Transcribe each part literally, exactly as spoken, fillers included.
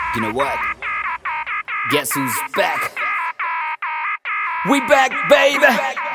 You know what? Guess who's back? We back, baby.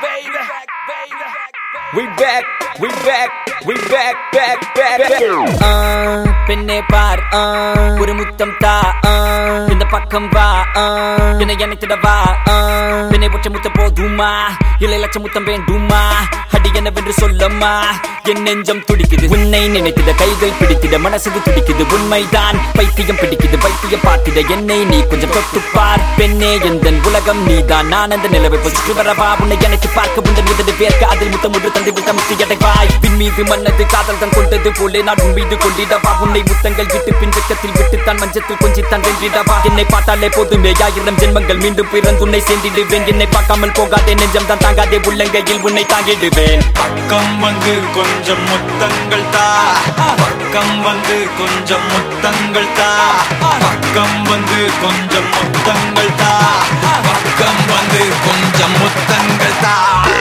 We back, we back, we back, back, back. Uh, பெண்ணே பார் ஒரு முத்தம் தா இந்த பக்கம் வா என்னை அணைத்திடவா பெண்ணை ஒற்றை முத்தம் போதுமா இல்லை லட்சம் முத்தம் வேண்டுமா அடி என்னவென்று சொல்லம்மா என் நெஞ்சம் துடிக்குது உன்னை நினைத்திட கைகள் பிடித்திட மனசு துடிக்குது உண்மைதான் பைத்தியம் பிடிக்குது பைத்தியம் பார்த்திட என்னை நீ கொஞ்சம் தொட்டு பார் பெண்ணே எந்தன் உலகம் நீதான் நான் அந்த நிலவை சுற்றி வரவா உன்னை எனக்கு பார்க்க உந்தன் இதழ் பேர்க்க அதில் முத்தம் ஒன்று தந்து விட்ட முத்தி எடைவாய் பின் மீது மன்னது காதல் தான் கொண்டது போலே நான் உன் மீது கொண்டிடவா உன்னை முத்தங்கள் விட்டு பின் வெக்கத்தில் விட்டுத்தான் மஞ்சத்தில் கொஞ்சித்தான் வென்றிடவா என்னை பார்த்தாலே போதுமே ஆயிரம் ஜென்மங்கள் மீண்டும் பிறந்து உன்னை சேர்ந்திடுவேன் என்னை பார்க்காமல் போகாதே நெஞ்சம் தான் தாங்காதே உள்ளங்கையில் உன்னை தாங்கிடுவேன் பக்கம் வந்து கொஞ்சம் முத்தங்கள் தா பக்கம் வந்து கொஞ்சம் முத்தங்கள் தா பக்கம் வந்து கொஞ்சம் முத்தங்கள் தா பக்கம் வந்து கொஞ்சம் முத்தங்கள் தா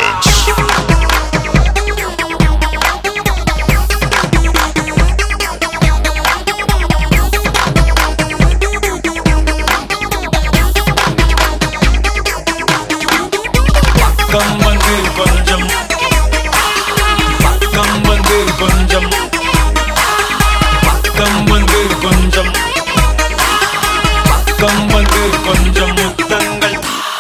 பக்கம் வந்து கொஞ்சம் பக்கம் வந்து கொஞ்சம் பக்கம் வந்து கொஞ்சம் பக்கம் வந்து கொஞ்சம் முத்தங்கள்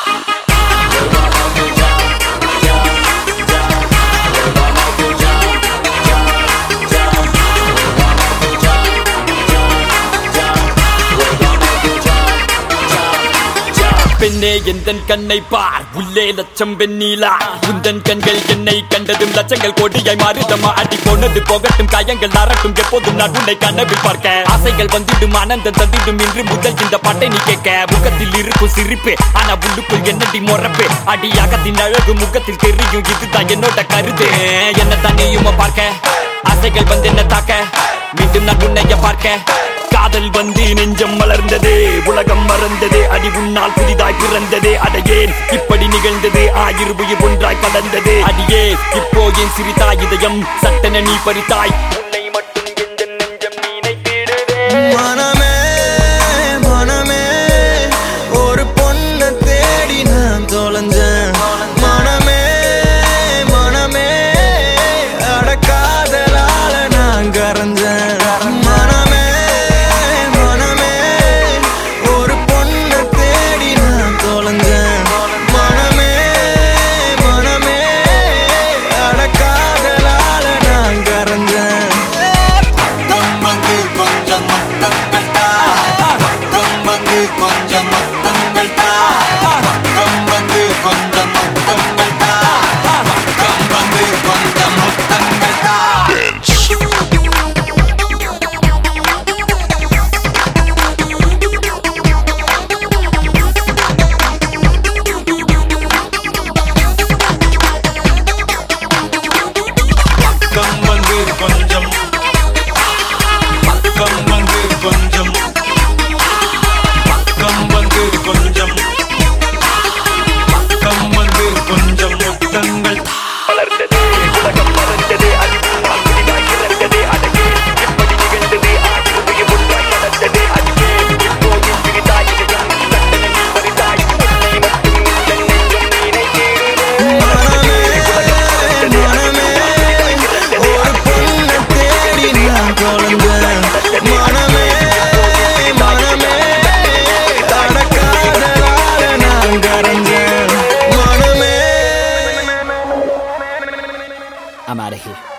பெண்ணே எந்தன் கண்ணை பார் உள்ளே லட்சம் வெண்ணீலா உந்தன் கண்கள் என்னை கண்டதும் லட்சங்கள் கோடியாய் மாறுதமா அடி போனது போகட்டும் காயங்கள் நாரட்டும் எப்போதும் நான் உன்னை கனவில் பார்க்க ஆசைகள் வந்துடும் ஆனந்தம் தந்திடும் இன்று முதல் இந்த பாட்டை நீ கேட்க முகத்தில் இருக்கும் சிரிப்பு ஆனா உள்ளுக்குள் என்னடி மொறப்பு அடியாகத்தின் அழகு முகத்தில் தெரியும் இதுதான் என்னோட கருத்து என்ன தண்ணியுமா பார்க்க ஆசைகள் வந்து என்ன தாக்க மீண்டும் நான் உன்னைய பார்க்க காதல் வந்து நெஞ்சம் மலர்ந்தது உலகம் மறந்தது அடி உன்னால் புதிதாய் பிறந்தது அடையேன் இப்படி நிகழ்ந்தது ஆயிரம் உயிர் ஒன்றாய் கலந்தது அடியே இப்போ என் சிரித்தாய் இதயம் சட்டென நீ பறித்தாய் உன்னை மட்டும் எந்த நெஞ்சம் நினைத்திடுதே மனமே மனமே ஒரு பொண்ணை தேடி நான் தொலைஞ்சேன் மனமே மனமே அடக்காதலால நான் கரைஞ்சேன் கொஞ்சம் முத்தங்கள் தா பக்கம் வந்து கொஞ்சம் முத்தங்கள் தா பக்கம் வந்து கொஞ்சம் முத்தங்கள் தா பக்கம் வந்து கொஞ்சம் பக்கம் வந்து கொஞ்சம் பக்கம் வந்து கொஞ்சம் பக்கம் வந்து கொஞ்சம் முத்தங்கள் மலர்ந்தது உலகம் மறந்தது அடி உன்னால் புதிதாய் பிறந்தது அடையே இப்படி நிகழ்ந்தது ஆயிரம் உயிர் ஒன்றாய் கலந்தது அடியே இப்போ என் சிரித்தாய் இதயம் சட்டென நீ பறித்தாய் உன்னை மட்டும் இந்த நெஞ்சம் நினைத்திடுதே மனமே மனமே ஒரு பொண்ணை தேடி நான் தொலைஞ்சேன் மனமே மனமே அடக்காதலால நான் கரைஞ்சேன் மனமே I'm out of here.